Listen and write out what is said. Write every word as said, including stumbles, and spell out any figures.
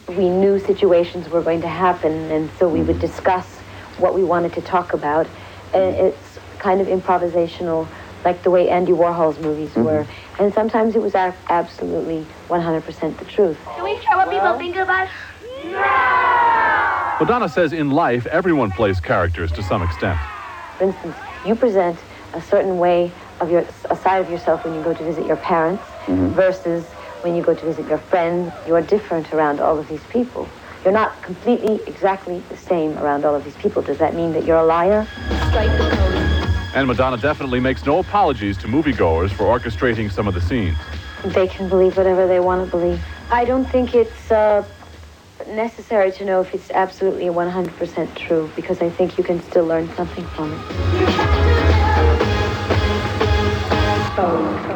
we knew situations were going to happen, and so we would discuss what we wanted to talk about. And it's kind of improvisational, like the way Andy Warhol's movies mm-hmm. were. And sometimes it was a- absolutely one hundred percent the truth. Do we care what people think of us? Madonna says in life, everyone plays characters to some extent. For instance, you present a certain way of your, a side of yourself when you go to visit your parents mm-hmm. versus when you go to visit your friends. You are different around all of these people. You're not completely exactly the same around all of these people. Does that mean that you're a liar? Strike the code. And Madonna definitely makes no apologies to moviegoers for orchestrating some of the scenes. They can believe whatever they want to believe. I don't think it's uh, necessary to know if it's absolutely one hundred percent true, because I think you can still learn something from it. Oh.